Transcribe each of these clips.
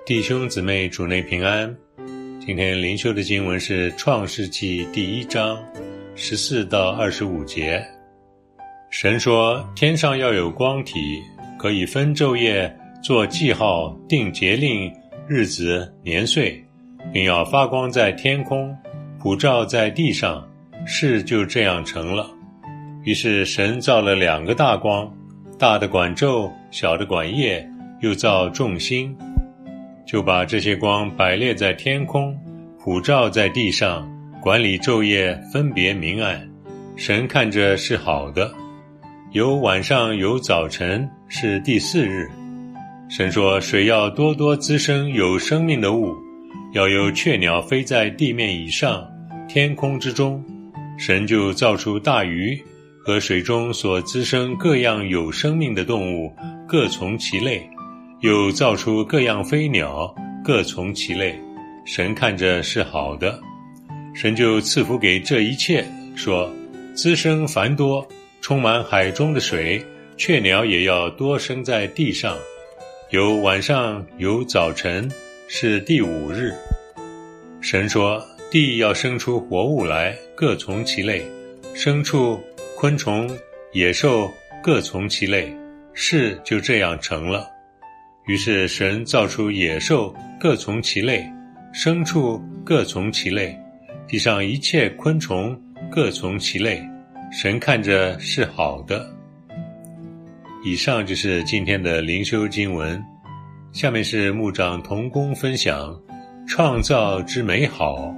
弟兄姊妹主内平安。今天灵修的经文是创世纪第1章14到25节。神说，天上要有光体，可以分昼夜，做记号，定节令，日子，年岁，并要发光在天空，普照在地上，事就这样成了。于是神造了2个大光，大的管昼，小的管夜，又造众星，就把这些光摆列在天空，普照在地上，管理昼夜，分别明暗。神看着是好的。有晚上有早晨，是第4日。神说，水要多多滋生有生命的物，要有雀鸟飞在地面以上，天空之中。神就造出大鱼和水中所滋生各样有生命的动物，各从其类，又造出各样飞鸟，各从其类。神看着是好的。神就赐福给这一切，说，滋生繁多，充满海中的水，雀鸟也要多生在地上。有晚上有早晨，是第5日。神说，地要生出活物来，各从其类，牲畜、昆虫、野兽，各从其类，事就这样成了。于是神造出野兽，各从其类，牲畜，各从其类，地上一切昆虫，各从其类。神看着是好的。以上就是今天的灵修经文。下面是牧长同工分享创造之美好。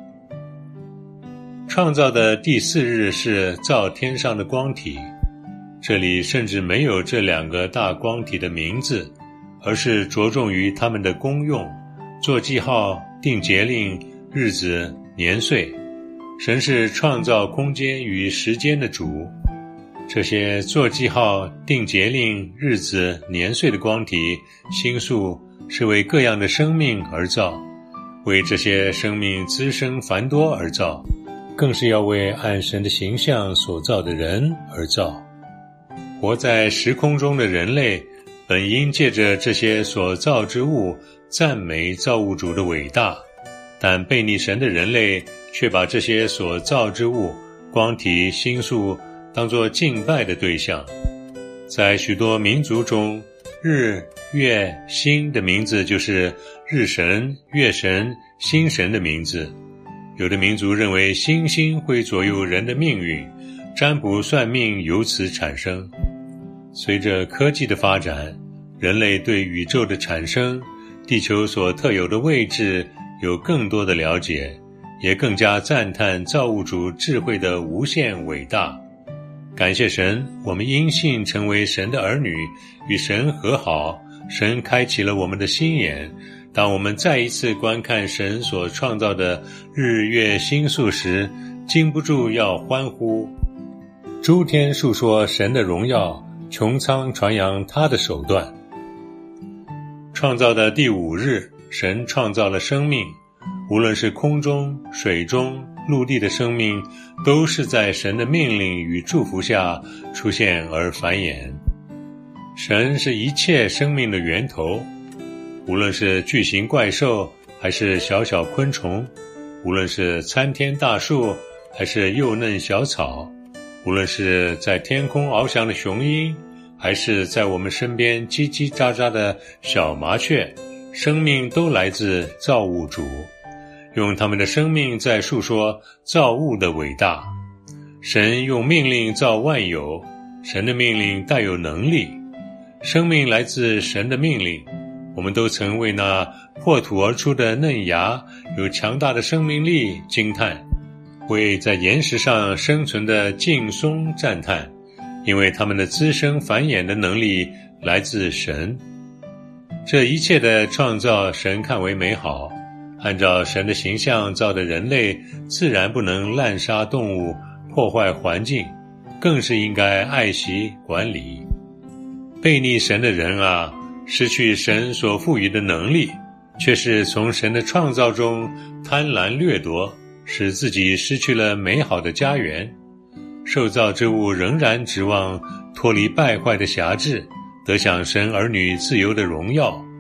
创造的第4日是造天上的光体，这里甚至没有这2个大光体的名字，而是着重于它们的功用，做记号，定节令，日子，年岁。神是创造空间与时间的主。这些做记号、定节令、日子、年岁的光体、星宿，是为各样的生命而造，为这些生命滋生繁多而造，更是要为按神的形象所造的人而造。活在时空中的人类，本应借着这些所造之物赞美造物主的伟大，但悖逆神的人类却把这些所造之物，光体、星宿当作敬拜的对象。在许多民族中，日、月、星的名字就是日神、月神、星神的名字。有的民族认为星星会左右人的命运，占卜算命由此产生。随着科技的发展，人类对宇宙的产生、地球所特有的位置有更多的了解，也更加赞叹造物主智慧的无限伟大。感谢神，我们因信成为神的儿女，与神和好。神开启了我们的心眼，当我们再一次观看神所创造的日月星宿时，禁不住要欢呼。诸天述说神的荣耀，穹苍传扬他的手段。创造的第5日，神创造了生命，无论是空中、水中、陆地的生命，都是在神的命令与祝福下出现而繁衍。神是一切生命的源头，无论是巨型怪兽还是小小昆虫，无论是参天大树还是幼嫩小草，无论是在天空翱翔的雄鹰，还是在我们身边叽叽喳喳的小麻雀，生命都来自造物主，用他们的生命在述说造物的伟大。神用命令造万有，神的命令带有能力。生命来自神的命令，我们都曾为那破土而出的嫩芽有强大的生命力惊叹，为在岩石上生存的劲松赞叹，因为他们的滋生繁衍的能力来自神。这一切的创造，神看为美好。按照神的形象造的人类，自然不能滥杀动物，破坏环境，更是应该爱惜管理。悖逆神的人啊，失去神所赋予的能力，却是从神的创造中贪婪掠夺，使自己失去了美好的家园。受造之物仍然指望脱离败坏的辖制，得享神儿女自由的荣耀。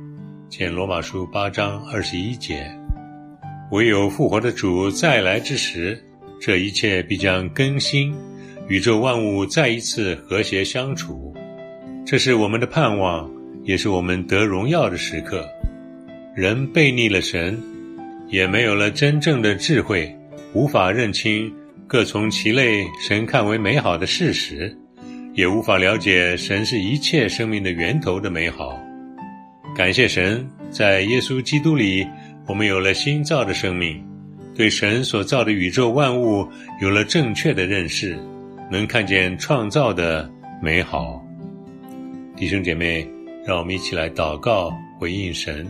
见罗马书8章21节。唯有复活的主再来之时，这一切必将更新，宇宙万物再一次和谐相处。这是我们的盼望，也是我们得荣耀的时刻。人背逆了神，也没有了真正的智慧，无法认清各从其类神看为美好的事实，也无法了解神是一切生命的源头的美好。感谢神，在耶稣基督里，我们有了新造的生命，对神所造的宇宙万物有了正确的认识，能看见创造的美好。弟兄姐妹，让我们一起来祷告，回应神。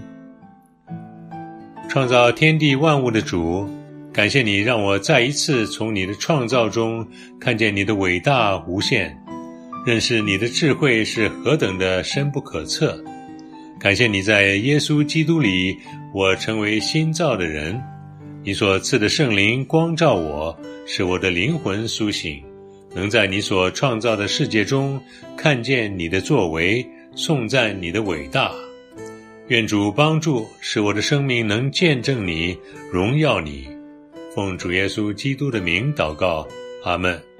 创造天地万物的主，感谢你让我再一次从你的创造中看见你的伟大无限，认识你的智慧是何等的深不可测。感谢你在耶稣基督里，我成为新造的人。你所赐的圣灵光照我，使我的灵魂苏醒，能在你所创造的世界中看见你的作为，颂赞你的伟大。愿主帮助，使我的生命能见证你，荣耀你。奉主耶稣基督的名祷告，阿们。